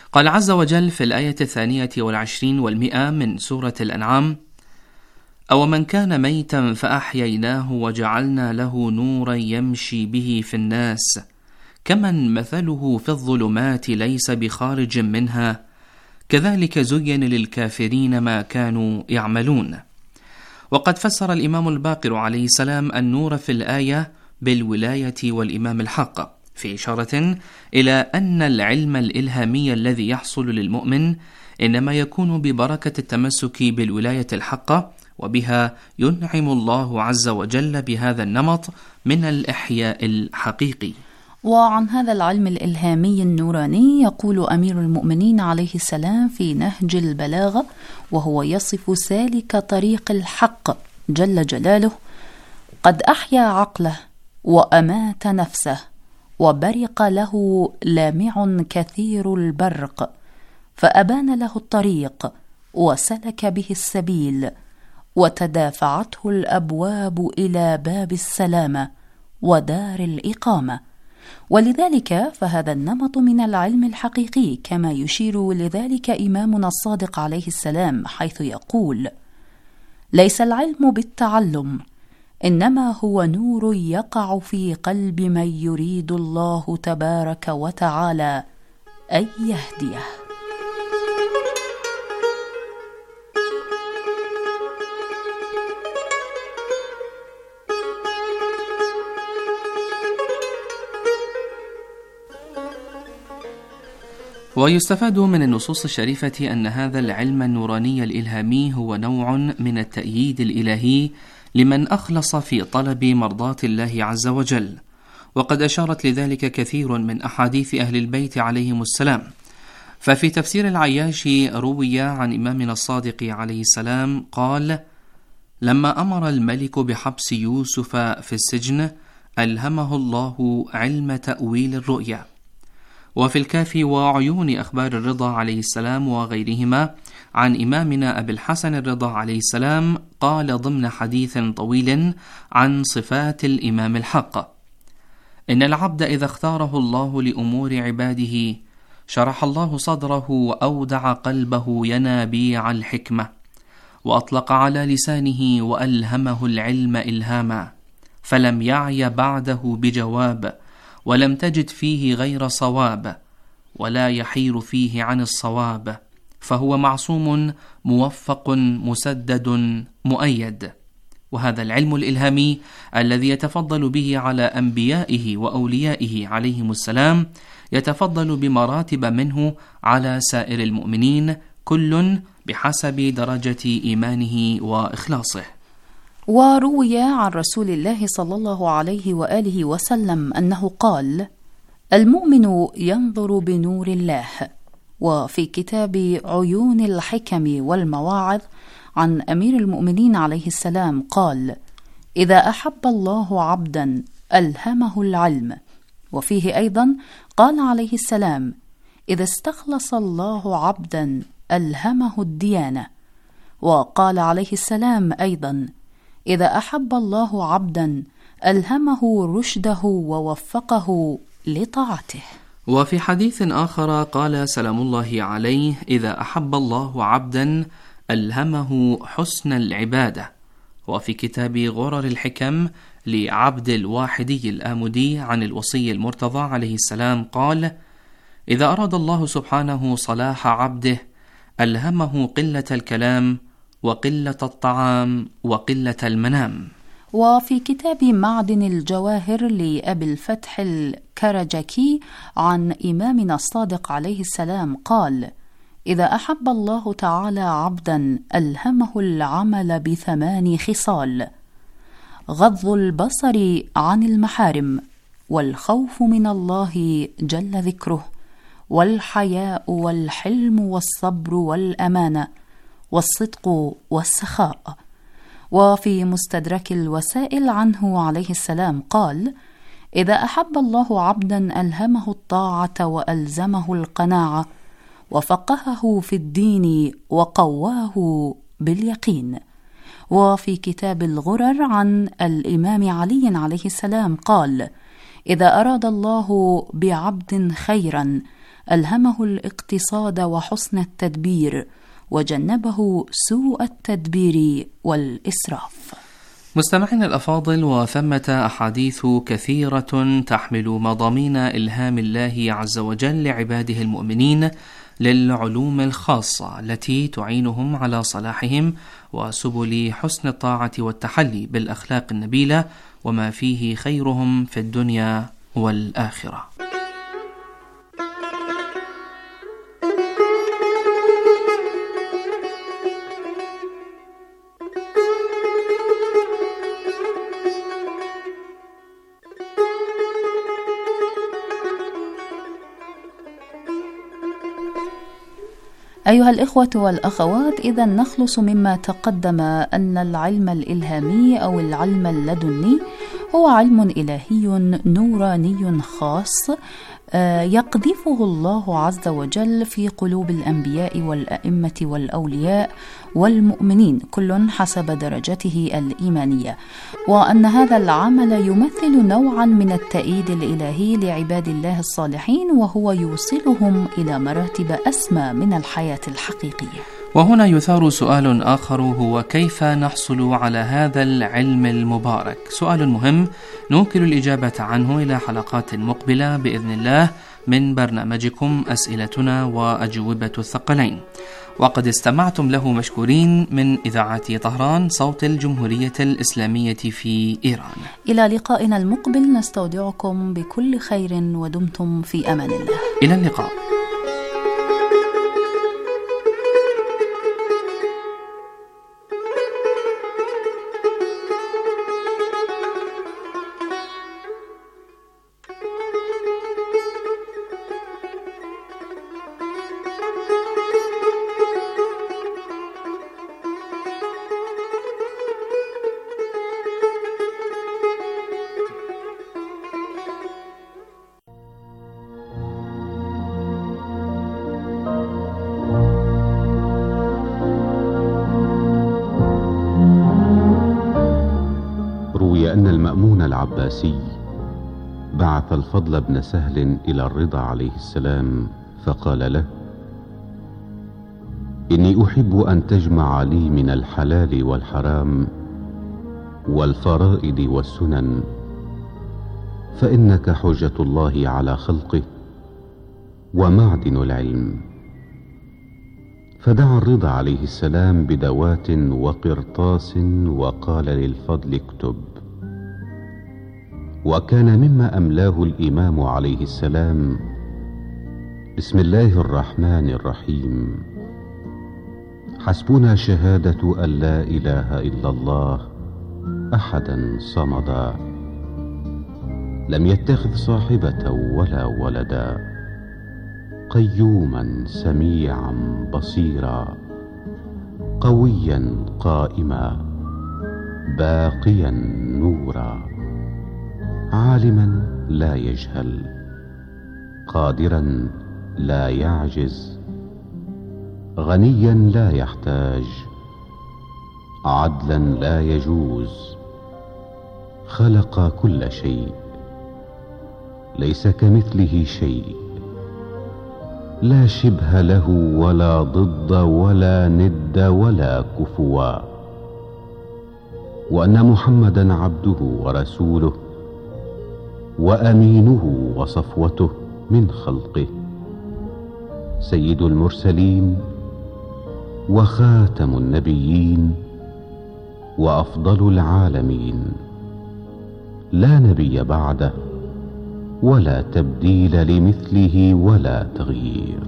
قال عز وجل في الآية 22 من سورة الأنعام: أو من كان ميتا فأحييناه وجعلنا له نورا يمشي به في الناس كمن مثله في الظلمات ليس بخارج منها كذلك زين للكافرين ما كانوا يعملون. وقد فسر الإمام الباقر عليه السلام النور في الآية بالولاية والإمام الحق، في إشارة إلى أن العلم الإلهامي الذي يحصل للمؤمن إنما يكون ببركة التمسك بالولاية الحقة، وبها ينعم الله عز وجل بهذا النمط من الإحياء الحقيقي.
وعن هذا العلم الإلهامي النوراني يقول أمير المؤمنين عليه السلام في نهج البلاغة وهو يصف سالك طريق الحق جل جلاله: قد أحيا عقله وأمات نفسه وبرق له لامع كثير البرق، فأبان له الطريق وسلك به السبيل، وتدافعته الأبواب إلى باب السلامة ودار الإقامة. ولذلك فهذا النمط من العلم الحقيقي، كما يشير لذلك إمامنا الصادق عليه السلام حيث يقول: ليس العلم بالتعلم، إنما هو نور يقع في قلب من يريد الله تبارك وتعالى أن يهديه.
ويستفاد من النصوص الشريفة أن هذا العلم النوراني الإلهامي هو نوع من التأييد الإلهي لمن أخلص في طلب مرضاة الله عز وجل، وقد أشارت لذلك كثير من أحاديث أهل البيت عليهم السلام. ففي تفسير العياشي روي عن إمامنا الصادق عليه السلام قال: لما أمر الملك بحبس يوسف في السجن ألهمه الله علم تأويل الرؤيا. وفي الكافي وعيون أخبار الرضا عليه السلام وغيرهما عن إمامنا أبي الحسن الرضا عليه السلام قال ضمن حديث طويل عن صفات الإمام الحق: إن العبد إذا اختاره الله لأمور عباده شرح الله صدره وأودع قلبه ينابيع الحكمة، وأطلق على لسانه وألهمه العلم إلهاما، فلم يعي بعده بجواب، ولم تجد فيه غير صواب، ولا يحير فيه عن الصواب، فهو معصوم موفق مسدد مؤيد. وهذا العلم الإلهامي الذي يتفضل به على أنبيائه وأوليائه عليهم السلام يتفضل بمراتب منه على سائر المؤمنين، كل بحسب درجة إيمانه وإخلاصه.
وروي عن رسول الله صلى الله عليه وآله وسلم أنه قال: المؤمن ينظر بنور الله. وفي كتاب عيون الحكم والمواعظ عن أمير المؤمنين عليه السلام قال: إذا أحب الله عبدا ألهمه العلم. وفيه أيضا قال عليه السلام: إذا استخلص الله عبدا ألهمه الديانة. وقال عليه السلام أيضا: إذا أحب الله عبدا ألهمه رشده ووفقه لطاعته.
وفي حديث آخر قال سلام الله عليه: إذا أحب الله عبدا ألهمه حسن العبادة. وفي كتاب غرر الحكم لعبد الواحدي الآمدي عن الوصي المرتضى عليه السلام قال: إذا أراد الله سبحانه صلاح عبده ألهمه قلة الكلام وقلة الطعام وقلة المنام.
وفي كتاب معدن الجواهر لأبي الفتح الكرجكي عن إمامنا الصادق عليه السلام قال: إذا أحب الله تعالى عبدا ألهمه العمل ب8 خصال: غض البصر عن المحارم، والخوف من الله جل ذكره، والحياء والحلم والصبر والأمانة، والصدق والسخاء. وفي مستدرك الوسائل عنه عليه السلام قال: إذا أحب الله عبدا ألهمه الطاعة وألزمه القناعة، وفقهه في الدين وقواه باليقين. وفي كتاب الغرر عن الإمام علي عليه السلام قال: إذا أراد الله بعبد خيرا ألهمه الاقتصاد وحسن التدبير، وجنبه سوء التدبير والإسراف.
مستمعينا الأفاضل، وثمة أحاديث كثيرة تحمل مضامين إلهام الله عز وجل لعباده المؤمنين للعلوم الخاصة التي تعينهم على صلاحهم وسبل حسن الطاعة والتحلي بالأخلاق النبيلة، وما فيه خيرهم في الدنيا والآخرة.
أيها الإخوة والأخوات، إذا نخلص مما تقدم أن العلم الإلهامي أو العلم اللدني هو علم إلهي نوراني خاص يقذفه الله عز وجل في قلوب الأنبياء والأئمة والأولياء والمؤمنين كل حسب درجته الإيمانية، وأن هذا العمل يمثل نوعا من التأييد الإلهي لعباد الله الصالحين، وهو يوصلهم إلى مراتب أسمى من الحياة الحقيقية.
وهنا يثار سؤال آخر، هو كيف نحصل على هذا العلم المبارك؟ سؤال مهم نوكل الإجابة عنه إلى حلقات مقبلة بإذن الله من برنامجكم أسئلتنا وأجوبة الثقلين، وقد استمعتم له مشكورين من إذاعة طهران صوت الجمهورية الإسلامية في إيران.
إلى لقائنا المقبل نستودعكم بكل خير، ودمتم في أمان الله.
إلى اللقاء.
أن المأمون العباسي بعث الفضل بن سهل إلى الرضا عليه السلام فقال له: إني أحب أن تجمع لي من الحلال والحرام والفرائض والسنن، فإنك حجة الله على خلقه ومعدن العلم. فدعا الرضا عليه السلام بدوات وقرطاس وقال للفضل: اكتب. وكان مما أملاه الإمام عليه السلام: بسم الله الرحمن الرحيم، حسبنا شهادة أن لا إله إلا الله أحدا صمدا، لم يتخذ صاحبة ولا ولدا، قيوما سميعا بصيرا، قويا قائما، باقيا نورا، عالما لا يجهل، قادرا لا يعجز، غنيا لا يحتاج، عدلا لا يجوز، خلق كل شيء، ليس كمثله شيء، لا شبه له ولا ضد ولا ند ولا كفوا، وأن محمدا عبده ورسوله وأمينه وصفوته من خلقه، سيد المرسلين وخاتم النبيين وأفضل العالمين، لا نبي بعده ولا تبديل لمثله ولا تغيير.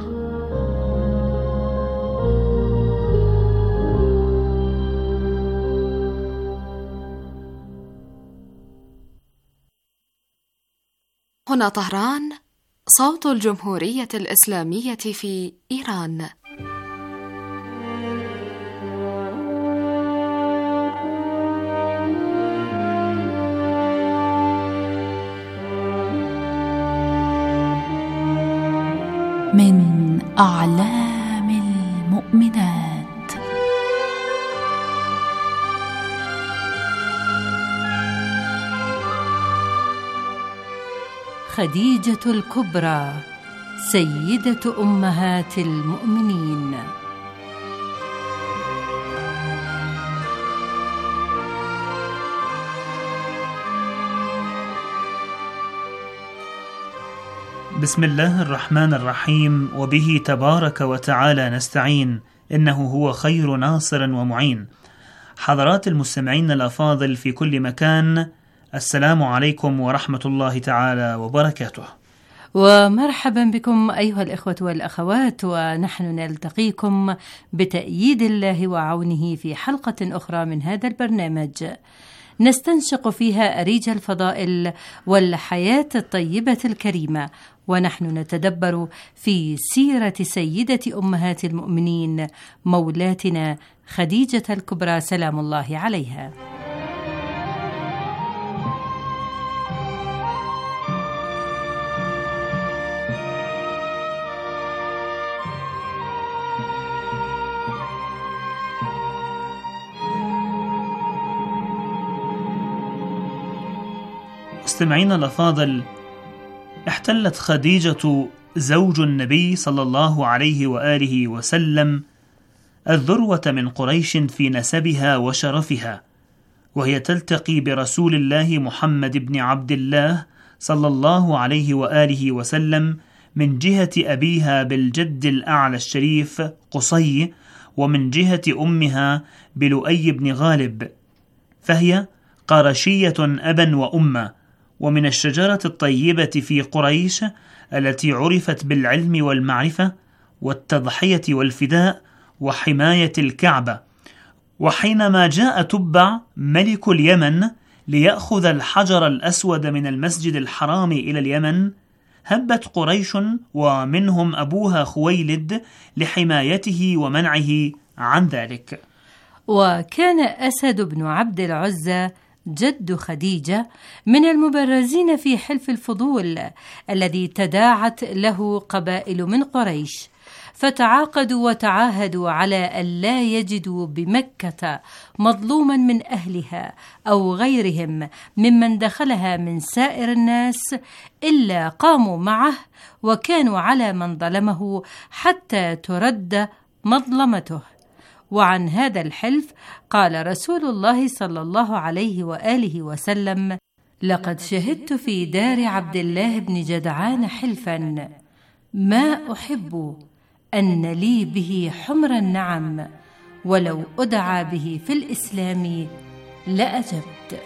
هنا طهران، صوت الجمهورية الإسلامية في إيران.
من أعلام المؤمنات.
خديجة الكبرى سيدة أمهات المؤمنين.
بسم الله الرحمن الرحيم، وبه تبارك وتعالى نستعين، إنه هو خير ناصر ومعين. حضرات المستمعين الأفاضل في كل مكان، السلام عليكم ورحمة الله تعالى وبركاته.
ومرحبا بكم أيها الإخوة والأخوات، ونحن نلتقيكم بتأييد الله وعونه في حلقة أخرى من هذا البرنامج نستنشق فيها أريج الفضائل والحياة الطيبة الكريمة، ونحن نتدبر في سيرة سيدة أمهات المؤمنين مولاتنا خديجة الكبرى سلام الله عليها.
مستمعينا الأفاضل، احتلت خديجة زوج النبي صلى الله عليه وآله وسلم الذروة من قريش في نسبها وشرفها، وهي تلتقي برسول الله محمد بن عبد الله صلى الله عليه وآله وسلم من جهة أبيها بالجد الأعلى الشريف قصي، ومن جهة أمها بلؤي بن غالب، فهي قرشية أبا وأما، ومن الشجرة الطيبة في قريش التي عرفت بالعلم والمعرفة والتضحية والفداء وحماية الكعبة. وحينما جاء تبع ملك اليمن ليأخذ الحجر الأسود من المسجد الحرام إلى اليمن، هبت قريش ومنهم أبوها خويلد لحمايته ومنعه عن ذلك.
وكان أسد بن عبد العزى جد خديجة من المبرزين في حلف الفضول الذي تداعت له قبائل من قريش، فتعاقدوا وتعاهدوا على ألا يجدوا بمكة مظلوما من أهلها أو غيرهم ممن دخلها من سائر الناس إلا قاموا معه وكانوا على من ظلمه حتى ترد مظلمته. وعن هذا الحلف قال رسول الله صلى الله عليه وآله وسلم: لقد شهدت في دار عبد الله بن جدعان حلفا ما أحب أن لي به حمر النعم، ولو أدعى به في الإسلام لأجبت.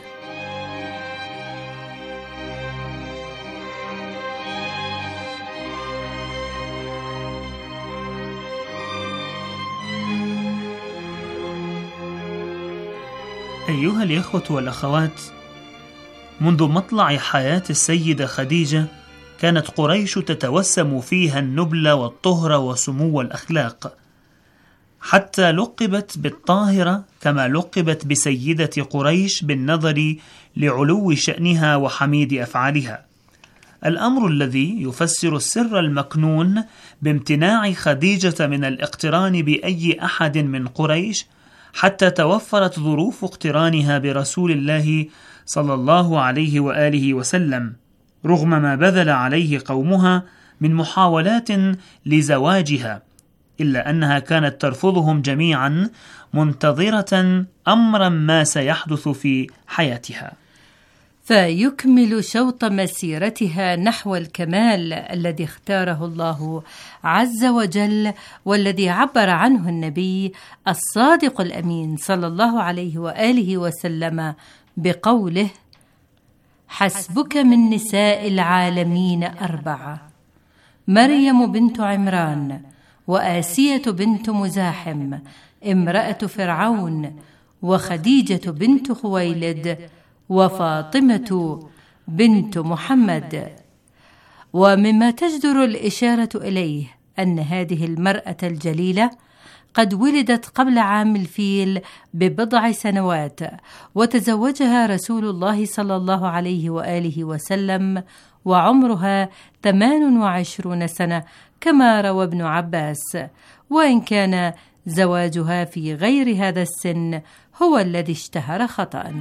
أيها الإخوة والأخوات، منذ مطلع حياة السيدة خديجة كانت قريش تتوسم فيها النبل والطهر وسمو الأخلاق، حتى لقبت بالطاهرة كما لقبت بسيدة قريش بالنظر لعلو شأنها وحميد أفعالها، الأمر الذي يفسر السر المكنون بامتناع خديجة من الاقتران بأي أحد من قريش حتى توفرت ظروف اقترانها برسول الله صلى الله عليه وآله وسلم، رغم ما بذل عليه قومها من محاولات لزواجها، إلا أنها كانت ترفضهم جميعا منتظرة أمرا ما سيحدث في حياتها.
فيكمل شوط مسيرتها نحو الكمال الذي اختاره الله عز وجل، والذي عبر عنه النبي الصادق الأمين صلى الله عليه وآله وسلم بقوله: حسبك من نساء العالمين 4: مريم بنت عمران، وآسية بنت مزاحم امرأة فرعون، وخديجة بنت خويلد، وفاطمة بنت محمد. ومما تجدر الإشارة إليه أن هذه المرأة الجليلة قد ولدت قبل عام الفيل ب9 سنوات، وتزوجها رسول الله صلى الله عليه وآله وسلم وعمرها 28 سنة كما روى ابن عباس، وإن كان زواجها في غير هذا السن هو الذي اشتهر خطأ.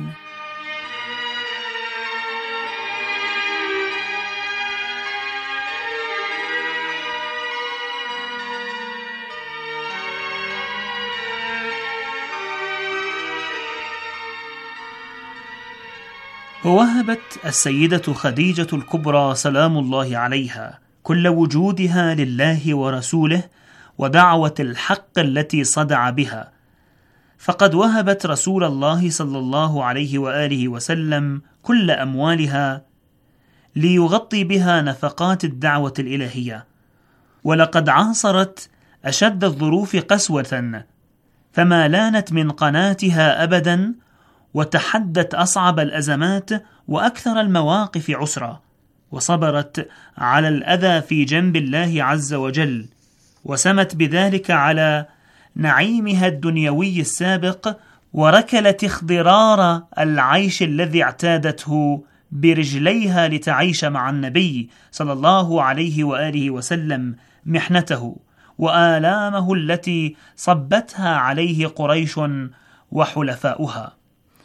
ووهبت السيدة خديجة الكبرى سلام الله عليها كل وجودها لله ورسوله ودعوة الحق التي صدع بها، فقد وهبت رسول الله صلى الله عليه وآله وسلم كل أموالها ليغطي بها نفقات الدعوة الإلهية، ولقد عاصرت أشد الظروف قسوة، فما لانت من قناتها أبدا، وتحدت أصعب الأزمات وأكثر المواقف عسرا، وصبرت على الأذى في جنب الله عز وجل، وسمت بذلك على نعيمها الدنيوي السابق، وركلت اخضرار العيش الذي اعتادته برجليها لتعيش مع النبي صلى الله عليه وآله وسلم محنته وآلامه التي صبتها عليه قريش وحلفاؤها.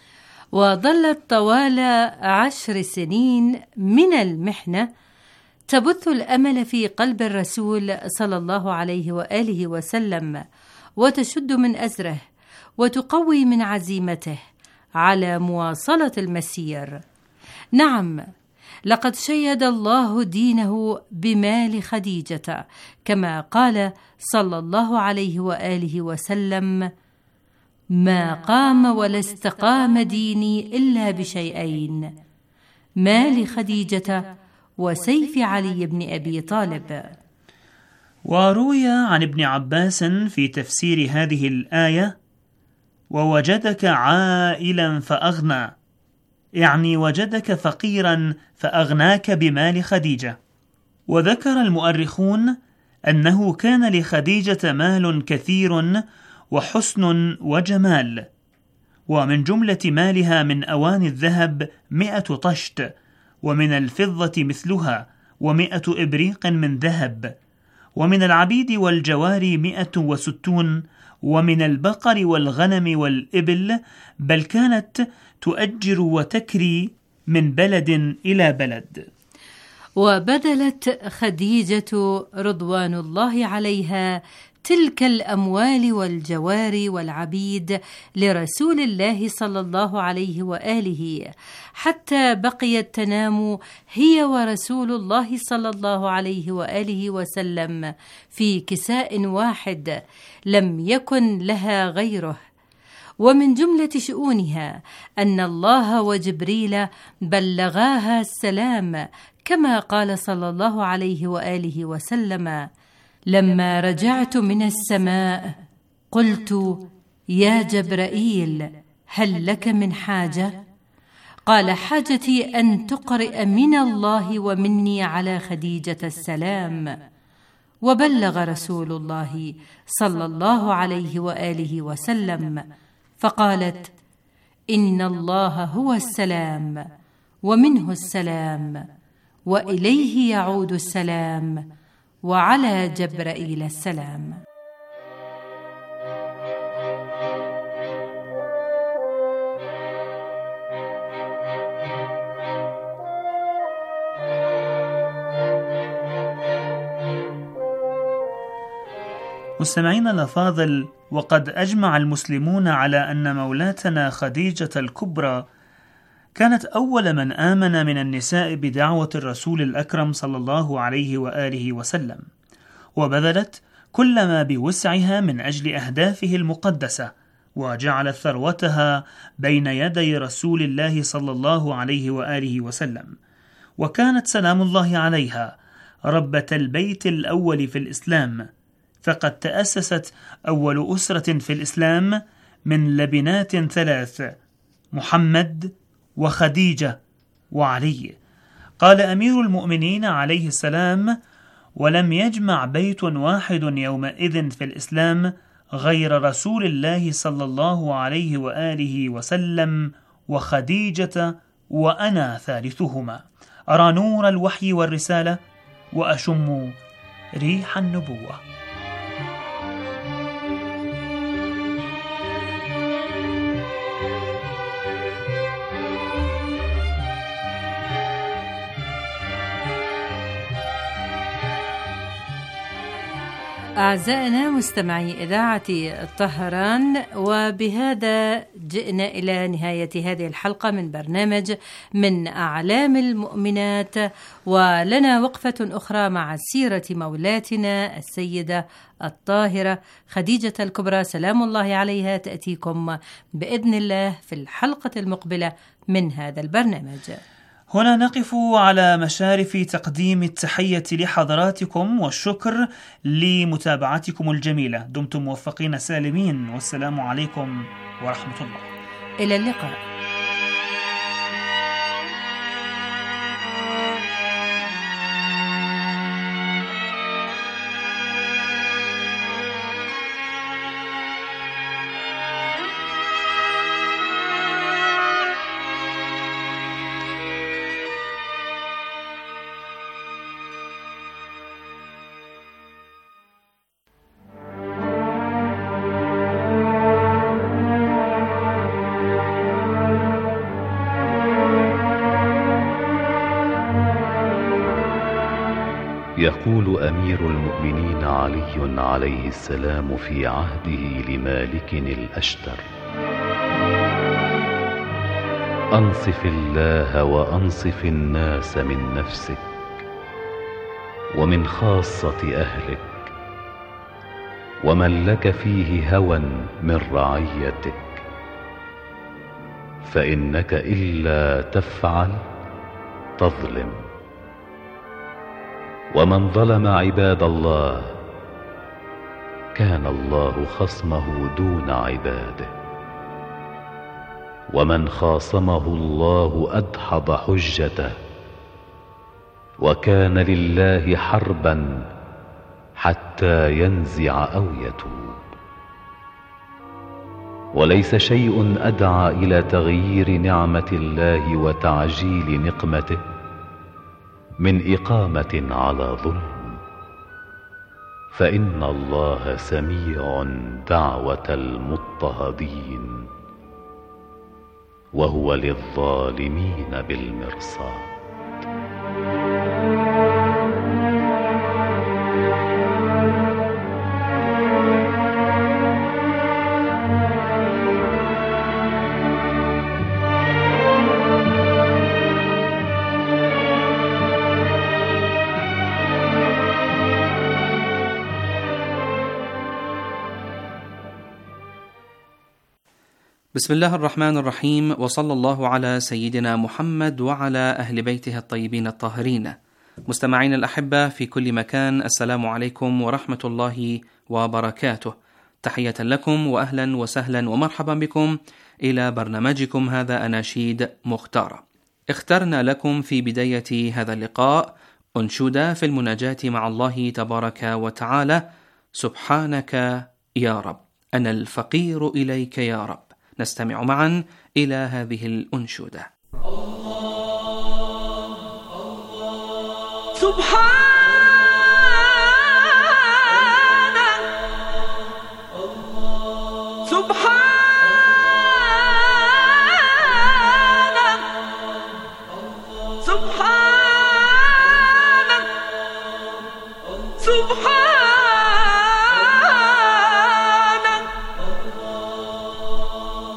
وظلت طوال 10 سنين من المحنة تبث الأمل في قلب الرسول صلى الله عليه وآله وسلم، وتشد من أزره وتقوي من عزيمته على مواصلة المسير. نعم، لقد شيد الله دينه بمال خديجة، كما قال صلى الله عليه وآله وسلم: ما قام ولا استقام ديني إلا بشيئين: مال خديجة وسيف علي بن أبي طالب.
وروي عن ابن عباس في تفسير هذه الآية: ووجدك عائلا فأغنى، يعني وجدك فقيرا فأغناك بمال خديجة. وذكر المؤرخون أنه كان لخديجة مال كثير وحسن وجمال، ومن جملة مالها من أواني الذهب 100 طشت، ومن الفضة مثلها 100 إبريق من ذهب، ومن العبيد والجواري 160، ومن البقر والغنم والإبل، بل كانت تؤجر وتكري من بلد إلى بلد.
وبذلت خديجة رضوان الله عليها تلك الأموال والجواري والعبيد لرسول الله صلى الله عليه وآله، حتى بقيت تنام هي ورسول الله صلى الله عليه وآله وسلم في كساء واحد لم يكن لها غيره. ومن جملة شؤونها أن الله وجبريل بلغاها السلام، كما قال صلى الله عليه وآله وسلم: لما رجعت من السماء قلت: يا جبرائيل، هل لك من حاجة؟ قال: حاجتي أن تقرئ من الله ومني على خديجة السلام. وبلغ رسول الله صلى الله عليه وآله وسلم، فقالت: إن الله هو السلام ومنه السلام وإليه يعود السلام وعلى جبرائيل السلام.
مستمعين الأفاضل، وقد أجمع المسلمون على أن مولاتنا خديجة الكبرى كانت أول من آمن من النساء بدعوة الرسول الأكرم صلى الله عليه وآله وسلم، وبذلت كل ما بوسعها من أجل أهدافه المقدسة، وجعلت ثروتها بين يدي رسول الله صلى الله عليه وآله وسلم. وكانت سلام الله عليها ربة البيت الأول في الإسلام، فقد تأسست أول أسرة في الإسلام من لبنات 3: محمد وخديجة وعلي. قال أمير المؤمنين عليه السلام: ولم يجمع بيت واحد يومئذ في الإسلام غير رسول الله صلى الله عليه وآله وسلم وخديجة، وأنا ثالثهما، أرى نور الوحي والرسالة وأشم ريح النبوة.
أعزائنا مستمعي إذاعة طهران، وبهذا جئنا إلى نهاية هذه الحلقة من برنامج من أعلام المؤمنات، ولنا وقفة أخرى مع سيرة مولاتنا السيدة الطاهرة خديجة الكبرى سلام الله عليها، تأتيكم بإذن الله في الحلقة المقبلة من هذا البرنامج.
هنا نقف على مشارف تقديم التحية لحضراتكم والشكر لمتابعتكم الجميلة. دمتم موفقين سالمين، والسلام عليكم ورحمة الله.
إلى اللقاء.
يقول أمير المؤمنين علي عليه السلام في عهده لمالك الأشتر: أنصف الله وأنصف الناس من نفسك ومن خاصة أهلك ومن لك فيه هوى من رعيتك، فإنك إلا تفعل تظلم، ومن ظلم عباد الله كان الله خصمه دون عباده، ومن خاصمه الله أدحض حجته، وكان لله حربا حتى ينزع أو يتوب. وليس شيء أدعى إلى تغيير نعمة الله وتعجيل نقمته من إقامة على ظلم، فإن الله سميع دعوة المضطهدين، وهو للظالمين بالمرصاد.
بسم الله الرحمن الرحيم، وصلى الله على سيدنا محمد وعلى أهل بيته الطيبين الطاهرين. مستمعين الأحبة في كل مكان، السلام عليكم ورحمة الله وبركاته. تحية لكم وأهلا وسهلا ومرحبا بكم إلى برنامجكم هذا أناشيد مختارة. اخترنا لكم في بداية هذا اللقاء أنشودة في المناجاة مع الله تبارك وتعالى: سبحانك يا رب، أنا الفقير إليك يا رب. نستمع معا إلى هذه الأنشودة.
سبحان